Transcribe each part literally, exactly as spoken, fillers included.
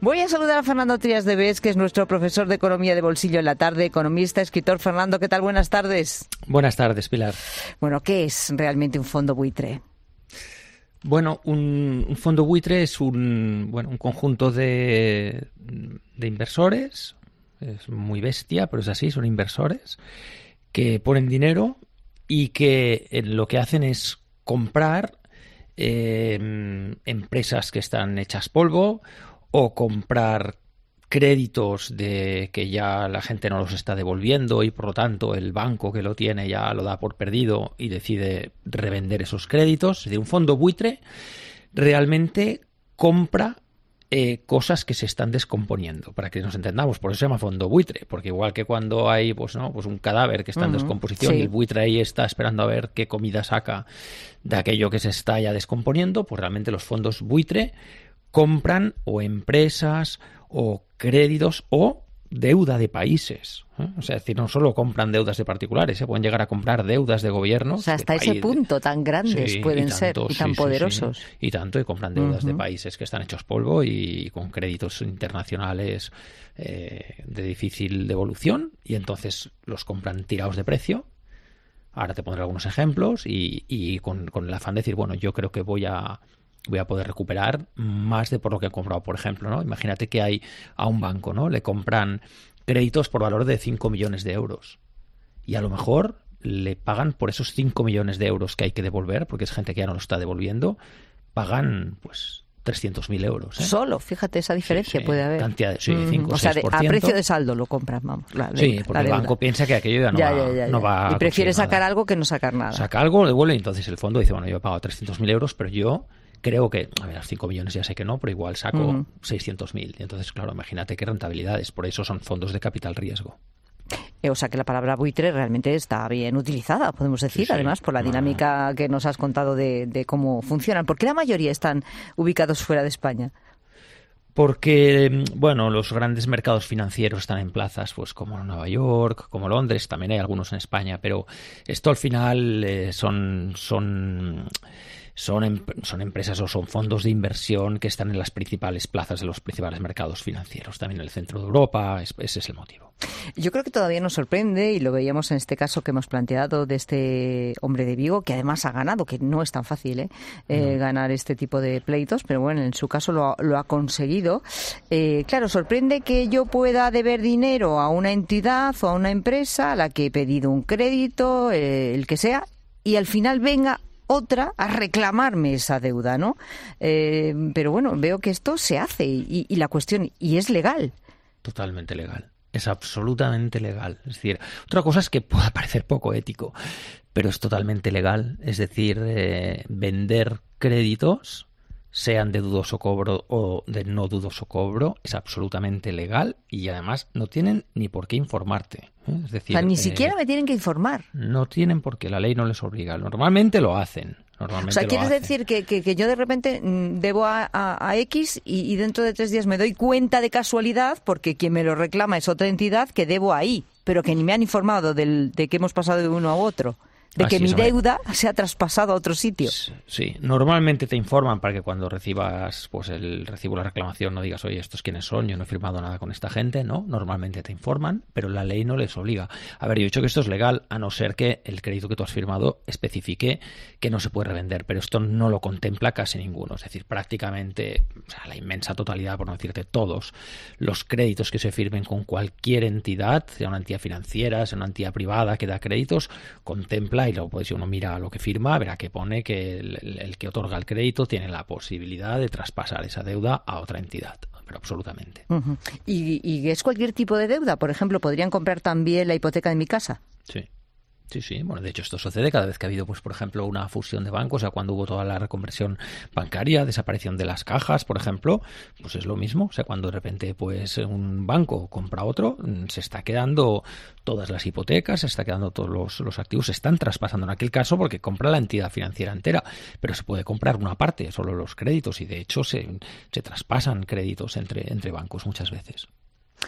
Voy a saludar a Fernando Trías de Bes, que es nuestro profesor de Economía de Bolsillo en la tarde, economista, escritor. Fernando, ¿qué tal? Buenas tardes. Buenas tardes, Pilar. Bueno, ¿qué es realmente un fondo buitre? Bueno, un, un fondo buitre es un, bueno, un conjunto de, de inversores, es muy bestia, pero es así, son inversores, que ponen dinero y que eh, lo que hacen es comprar eh, empresas que están hechas polvo o comprar créditos de que ya la gente no los está devolviendo y por lo tanto el banco que lo tiene ya lo da por perdido y decide revender esos créditos. Es decir, un fondo buitre realmente compra eh, cosas que se están descomponiendo, para que nos entendamos. Por eso se llama fondo buitre, porque igual que cuando hay pues no pues un cadáver que está en uh-huh. descomposición, sí, y el buitre ahí está esperando a ver qué comida saca de aquello que se está ya descomponiendo, pues realmente los fondos buitre compran o empresas o créditos o deuda de países, ¿eh? O sea, es decir, no solo compran deudas de particulares, se ¿eh? pueden llegar a comprar deudas de gobiernos. O sea, hasta ese punto tan grandes sí, pueden y tanto, ser y tan sí, poderosos. Sí, sí. Y tanto, y compran deudas uh-huh. de países que están hechos polvo y con créditos internacionales eh, de difícil devolución, y entonces los compran tirados de precio. Ahora te pondré algunos ejemplos y, y con, con el afán de decir, bueno, yo creo que voy a voy a poder recuperar más de por lo que he comprado, por ejemplo, ¿no? Imagínate que hay a un banco, ¿no? Le compran créditos por valor de cinco millones de euros y a lo mejor le pagan por esos cinco millones de euros que hay que devolver, porque es gente que ya no lo está devolviendo, pagan pues trescientos mil euros. ¿eh? Solo, fíjate, esa diferencia sí, sí, puede haber. Cantidad de, sí, mm, cinco o sea, seis por ciento. A precio de saldo lo compran, vamos. La, sí, la, porque la el banco piensa que aquello ya no, ya, va, ya, ya, ya. no va y a prefiere sacar nada. algo que no sacar nada. Saca algo, devuelve, y entonces el fondo dice, bueno, yo he pagado trescientos mil euros, pero yo creo que, a ver, los cinco millones ya sé que no, pero igual saco uh-huh. seiscientos mil. Y entonces, claro, imagínate qué rentabilidades. Por eso son fondos de capital riesgo. O sea que la palabra buitre realmente está bien utilizada, podemos decir, sí, sí. además por la dinámica ah. que nos has contado de, de cómo funcionan. ¿Por qué la mayoría están ubicados fuera de España? Porque, bueno, los grandes mercados financieros están en plazas pues como Nueva York, como Londres, también hay algunos en España, pero esto al final eh, son... son Son, em- son empresas o son fondos de inversión que están en las principales plazas de los principales mercados financieros, también en el centro de Europa, es, ese es el motivo. Yo creo que todavía nos sorprende, y lo veíamos en este caso que hemos planteado de este hombre de Vigo, que además ha ganado, que no es tan fácil ¿eh? Eh, no. ganar este tipo de pleitos, pero bueno, en su caso lo ha, lo ha conseguido. Eh, claro, sorprende que yo pueda deber dinero a una entidad o a una empresa a la que he pedido un crédito, eh, el que sea, y al final venga otra a reclamarme esa deuda, ¿no? Eh, pero bueno, veo que esto se hace y, y la cuestión, ¿y es legal? Totalmente legal, es absolutamente legal. Es decir, otra cosa es que pueda parecer poco ético, pero es totalmente legal. Es decir, eh, vender créditos, sean de dudoso cobro o de no dudoso cobro, es absolutamente legal y además no tienen ni por qué informarte. ¿eh? Es decir, o sea, ni eh, siquiera me tienen que informar. No tienen por qué, la ley no les obliga. Normalmente lo hacen. Normalmente o sea, ¿quieres lo hacen. decir que, que, que yo de repente debo a, a, a X y, y dentro de tres días me doy cuenta de casualidad porque quien me lo reclama es otra entidad que debo ahí, pero que ni me han informado del, de que hemos pasado de uno a otro? De que Así mi deuda me... se ha traspasado a otro sitio. Sí, normalmente te informan para que cuando recibas pues el recibo la reclamación no digas, oye, ¿estos quiénes son? Yo no he firmado nada con esta gente, ¿no? Normalmente te informan, pero la ley no les obliga. A ver, yo he dicho que esto es legal, a no ser que el crédito que tú has firmado especifique que no se puede revender, pero esto no lo contempla casi ninguno. Es decir, prácticamente, o sea, la inmensa totalidad, por no decirte todos, los créditos que se firmen con cualquier entidad, sea una entidad financiera, sea una entidad privada que da créditos, contempla, y luego pues, si uno mira lo que firma, verá que pone que el, el, el que otorga el crédito tiene la posibilidad de traspasar esa deuda a otra entidad, pero absolutamente. Uh-huh. ¿Y, ¿Y es cualquier tipo de deuda? Por ejemplo, ¿podrían comprar también la hipoteca de mi casa? Sí. Sí, sí. Bueno, de hecho esto sucede cada vez que ha habido, pues, por ejemplo, una fusión de bancos, o sea, cuando hubo toda la reconversión bancaria, desaparición de las cajas, por ejemplo, pues es lo mismo. O sea, cuando de repente, pues, un banco compra otro, se está quedando todas las hipotecas, se está quedando todos los, los activos, se están traspasando en aquel caso porque compra la entidad financiera entera, pero se puede comprar una parte, solo los créditos, y de hecho se, se traspasan créditos entre, entre bancos muchas veces.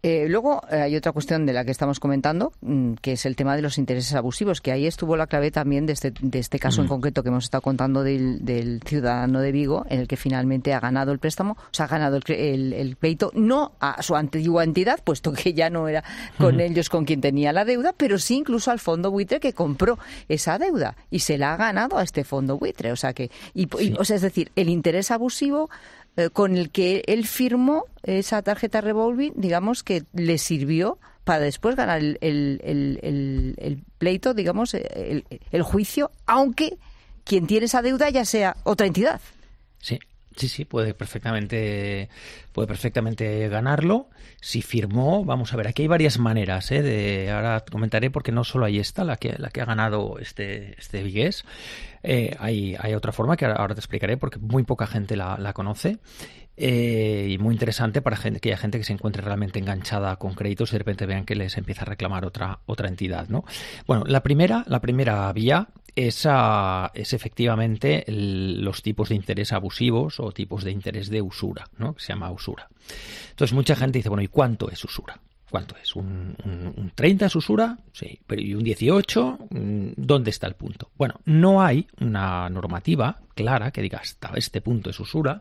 Eh, luego eh, hay otra cuestión de la que estamos comentando, mmm, que es el tema de los intereses abusivos, que ahí estuvo la clave también de este, de este caso mm. en concreto que hemos estado contando del, del ciudadano de Vigo, en el que finalmente ha ganado el préstamo, o sea, ha ganado el, el, el pleito, no a su antigua entidad, puesto que ya no era con mm. ellos con quien tenía la deuda, pero sí incluso al fondo buitre que compró esa deuda y se la ha ganado a este fondo buitre. O sea, que, y, sí. y, o sea, es decir, el interés abusivo con el que él firmó esa tarjeta revolving, digamos que le sirvió para después ganar el, el, el, el, el pleito, digamos, el, el juicio, aunque quien tiene esa deuda ya sea otra entidad. Sí. Sí, sí, puede perfectamente, puede perfectamente ganarlo. Si firmó, vamos a ver, aquí hay varias maneras, ¿eh? De, ahora comentaré porque no solo hay esta, la que, la que ha ganado este, este vigués. Eh, hay, hay otra forma que ahora, ahora te explicaré porque muy poca gente la, la conoce. Eh, y muy interesante para gente, que haya gente que se encuentre realmente enganchada con créditos y de repente vean que les empieza a reclamar otra, otra entidad, ¿no? Bueno, la primera, la primera vía es, a, es efectivamente el, los tipos de interés abusivos o tipos de interés de usura, ¿no? Que se llama usura. Entonces mucha gente dice, bueno, ¿y cuánto es usura? ¿Cuánto es? ¿Un, un, un treinta es usura? Sí, pero ¿y un dieciocho? ¿Dónde está el punto? Bueno, no hay una normativa clara que diga hasta este punto es usura.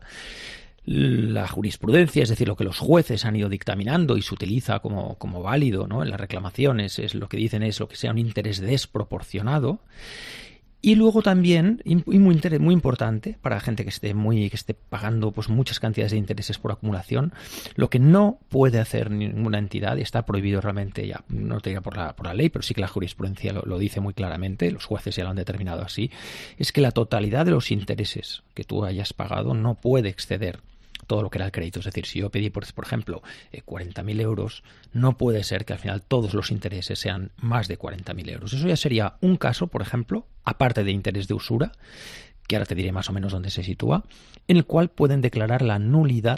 La jurisprudencia, es decir, lo que los jueces han ido dictaminando y se utiliza como, como válido, ¿no? En las reclamaciones, es lo que dicen es lo que sea un interés desproporcionado. Y luego también, y muy, muy importante para la gente que esté muy que esté pagando pues muchas cantidades de intereses por acumulación, lo que no puede hacer ninguna entidad, y está prohibido realmente, ya no te diga por la, por la ley, pero sí que la jurisprudencia lo, lo dice muy claramente, los jueces ya lo han determinado así, es que la totalidad de los intereses que tú hayas pagado no puede exceder todo lo que era el crédito. Es decir, si yo pedí, por, por ejemplo, eh, cuarenta mil euros, no puede ser que al final todos los intereses sean más de cuarenta mil euros. Eso ya sería un caso, por ejemplo, aparte de interés de usura, que ahora te diré más o menos dónde se sitúa, en el cual pueden declarar la nulidad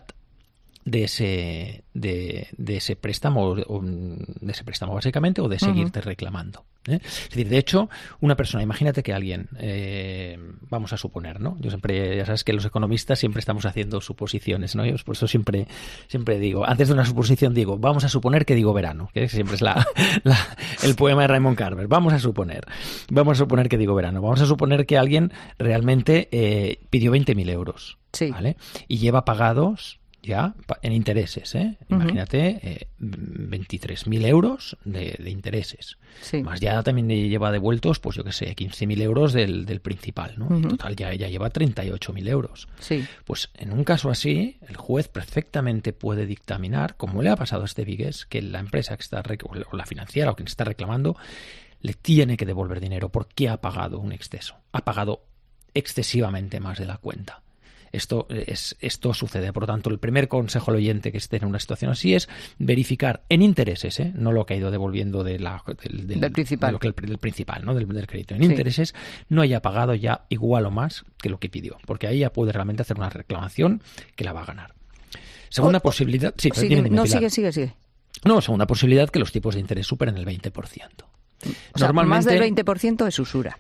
de ese de, de ese préstamo o de ese préstamo básicamente o de seguirte uh-huh. reclamando, ¿eh? Es decir, de hecho, una persona, imagínate que alguien, eh, vamos a suponer, ¿no? Yo siempre, ya sabes que los economistas siempre estamos haciendo suposiciones, ¿no? Yo por eso siempre siempre digo, antes de una suposición digo, vamos a suponer que digo verano, que siempre es la, la el poema de Raymond Carver. Vamos a suponer, vamos a suponer que digo verano. Vamos a suponer que alguien realmente eh, pidió veinte mil euros, sí. ¿vale? Y lleva pagados ya en intereses, ¿eh? Uh-huh. Imagínate, eh, veintitrés mil euros de, de intereses. Sí. Más ya también lleva devueltos, pues yo qué sé, quince mil euros del, del principal, ¿no? Uh-huh. En total ya, ya lleva treinta y ocho mil euros. Sí. Pues en un caso así, el juez perfectamente puede dictaminar, como le ha pasado a este vigués, que la empresa que está, o la financiera o quien está reclamando, le tiene que devolver dinero porque ha pagado un exceso. Ha pagado excesivamente más de la cuenta. Esto, es, esto sucede. Por lo tanto, el primer consejo al oyente que esté en una situación así es verificar en intereses, ¿eh? No lo que ha ido devolviendo de la, del, del, del principal, de lo que el, del principal, ¿no? Del, del crédito. En sí. intereses no haya pagado ya igual o más que lo que pidió, porque ahí ya puede realmente hacer una reclamación que la va a ganar. Segunda oh, posibilidad... Sí, sigue, dime, dime, no, Pilar. sigue, sigue, sigue. No, segunda posibilidad que los tipos de interés superen el veinte por ciento. O sea, Normalmente, más del veinte por ciento es usura.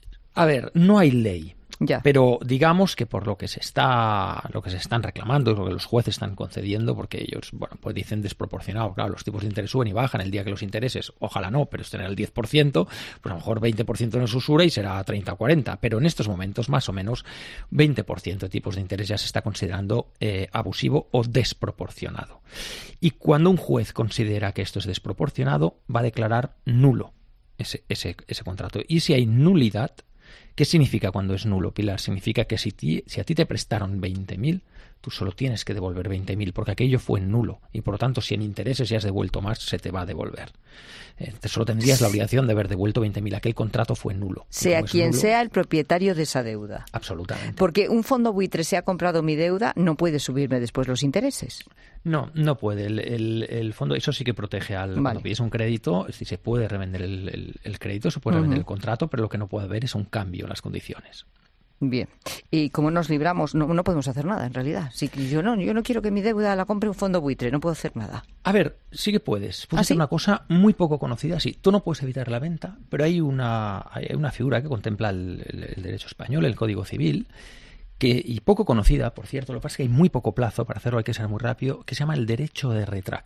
A ver, no hay ley. Ya. Pero digamos que por lo que se está lo que se están reclamando, lo que los jueces están concediendo, porque ellos, bueno, pues dicen desproporcionado, claro, los tipos de interés suben y bajan, el día que los intereses, ojalá no, pero estén en el diez por ciento, pues a lo mejor veinte por ciento no es usura y será treinta o cuarenta, pero en estos momentos más o menos veinte por ciento de tipos de interés ya se está considerando eh, abusivo o desproporcionado. Y cuando un juez considera que esto es desproporcionado, va a declarar nulo ese, ese, ese contrato. Y si hay nulidad, ¿qué significa cuando es nulo, Pilar? Significa que si, ti, si a ti te prestaron veinte mil, tú solo tienes que devolver veinte mil, porque aquello fue nulo. Y por lo tanto, si en intereses ya has devuelto más, se te va a devolver. Eh, solo tendrías la obligación de haber devuelto veinte mil. Aquel contrato fue nulo. Sea quien nulo, sea el propietario de esa deuda. Absolutamente. Porque un fondo buitre, si ha comprado mi deuda, no puede subirme después los intereses. No, no puede. El, el, el fondo, eso sí que protege al... Vale. Cuando pides un crédito, si se puede revender el, el, el crédito, se puede revender uh-huh. el contrato, pero lo que no puede haber es un cambio en las condiciones. Bien. ¿Y cómo nos libramos? No, no podemos hacer nada, en realidad. Si yo no, yo no quiero que mi deuda la compre un fondo buitre, no puedo hacer nada. A ver, sí que puedes. Puedes ¿Ah, hacer sí? una cosa muy poco conocida. Sí, tú no puedes evitar la venta, pero hay una, hay una figura que contempla el, el, el derecho español, el Código Civil, que, y poco conocida, por cierto, lo que pasa es que hay muy poco plazo para hacerlo, hay que ser muy rápido, que se llama el derecho de retracto.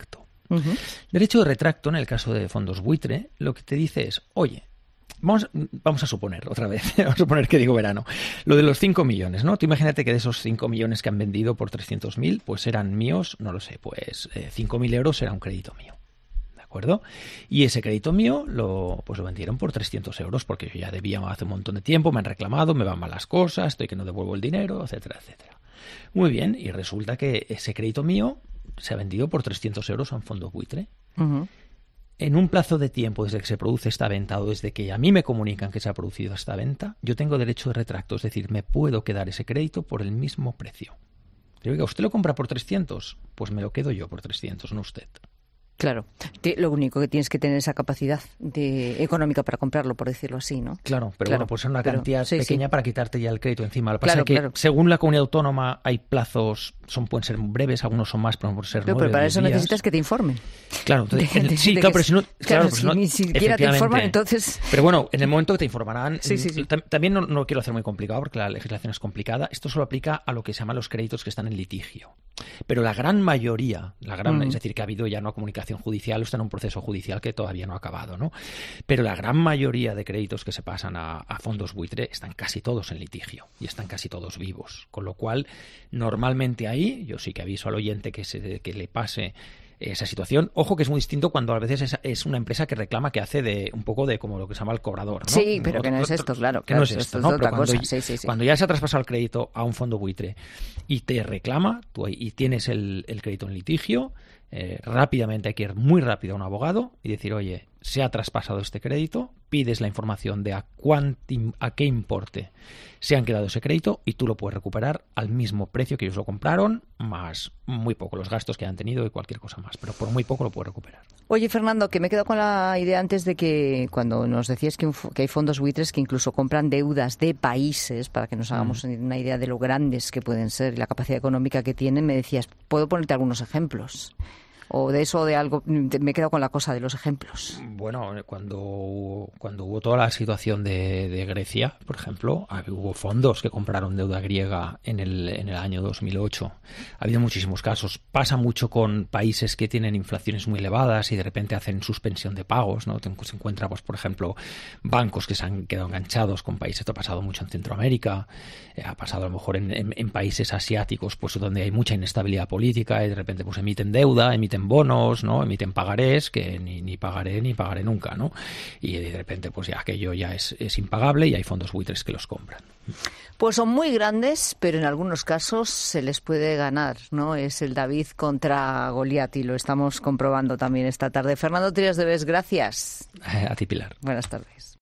Uh-huh. Derecho de retracto, en el caso de fondos buitre, lo que te dice es, oye, Vamos, vamos a suponer, otra vez, vamos a suponer que digo verano, lo de los cinco millones, ¿no? Tú imagínate que de esos cinco millones que han vendido por trescientos mil, pues eran míos, no lo sé, pues eh, cinco mil euros era un crédito mío, ¿de acuerdo? Y ese crédito mío lo, pues lo vendieron por trescientos euros porque yo ya debía hace un montón de tiempo, me han reclamado, me van mal las cosas, estoy que no devuelvo el dinero, etcétera, etcétera. Muy bien, y resulta que ese crédito mío se ha vendido por trescientos euros a un fondo buitre. Uh-huh. En un plazo de tiempo desde que se produce esta venta o desde que a mí me comunican que se ha producido esta venta, yo tengo derecho de retracto, es decir, me puedo quedar ese crédito por el mismo precio. Pero oiga, ¿usted lo compra por trescientos? Pues me lo quedo yo por trescientos, no usted. Claro, lo único que tienes que tener esa capacidad de, económica para comprarlo, por decirlo así, ¿no? Claro, pero claro, bueno, pues es una pero, cantidad sí, pequeña sí. para quitarte ya el crédito encima. Lo que pasa claro, es que claro. según la comunidad autónoma hay plazos, son pueden ser breves, algunos son más, pero por ser pero, nueve, pero para eso días. necesitas que te informen. Claro, entonces, de, de, sí, de claro, que, pero si no, claro, claro, si pues no, ni siquiera te informan, entonces. Pero bueno, en el momento que te informarán, sí, sí, sí. también no, no lo quiero hacer muy complicado porque la legislación es complicada. Esto solo aplica a lo que se llama los créditos que están en litigio. Pero la gran mayoría, la gran, mm. es decir, que ha habido ya una comunicación judicial o está en un proceso judicial que todavía no ha acabado, ¿no? Pero la gran mayoría de créditos que se pasan a, a fondos buitre están casi todos en litigio y están casi todos vivos. Con lo cual, normalmente ahí, yo sí que aviso al oyente que, se, que le pase esa situación. Ojo que es muy distinto cuando a veces es, es una empresa que reclama que hace de un poco de como lo que se llama el cobrador, ¿no? Sí, pero otro, que no es otro, esto, claro. Que claro, no es esto, es ¿no? otra Pero cuando, cosa. Sí, sí, sí. cuando ya se ha traspasado el crédito a un fondo buitre y te reclama tú, y tienes el, el crédito en litigio, eh, rápidamente hay que ir muy rápido a un abogado y decir, oye, se ha traspasado este crédito, pides la información de a, cuánti, a qué importe se han quedado ese crédito y tú lo puedes recuperar al mismo precio que ellos lo compraron, más muy poco los gastos que han tenido y cualquier cosa más, pero por muy poco lo puedes recuperar. Oye, Fernando, que me he quedado con la idea antes de que cuando nos decías que, un, que hay fondos buitres que incluso compran deudas de países, para que nos hagamos mm. una idea de lo grandes que pueden ser y la capacidad económica que tienen, me decías, ¿puedo ponerte algunos ejemplos? O de eso o de algo, me he quedado con la cosa de los ejemplos. Bueno, cuando, cuando hubo toda la situación de, de Grecia, por ejemplo, hubo fondos que compraron deuda griega en el, en el año dos mil ocho. Ha habido muchísimos casos. Pasa mucho con países que tienen inflaciones muy elevadas y de repente hacen suspensión de pagos, ¿no? Se encuentra, pues, por ejemplo, bancos que se han quedado enganchados con países. Esto ha pasado mucho en Centroamérica, eh, ha pasado a lo mejor en, en, en países asiáticos, pues donde hay mucha inestabilidad política y de repente pues emiten deuda, emiten bonos, ¿no? Emiten pagarés que ni, ni pagaré ni pagaré nunca, ¿no? Y de repente pues ya aquello ya es, es impagable y hay fondos buitres que los compran. Pues son muy grandes, pero en algunos casos se les puede ganar, ¿no? Es el David contra Goliat y lo estamos comprobando también esta tarde. Fernando Trias de Bes, gracias. A ti, Pilar. Buenas tardes.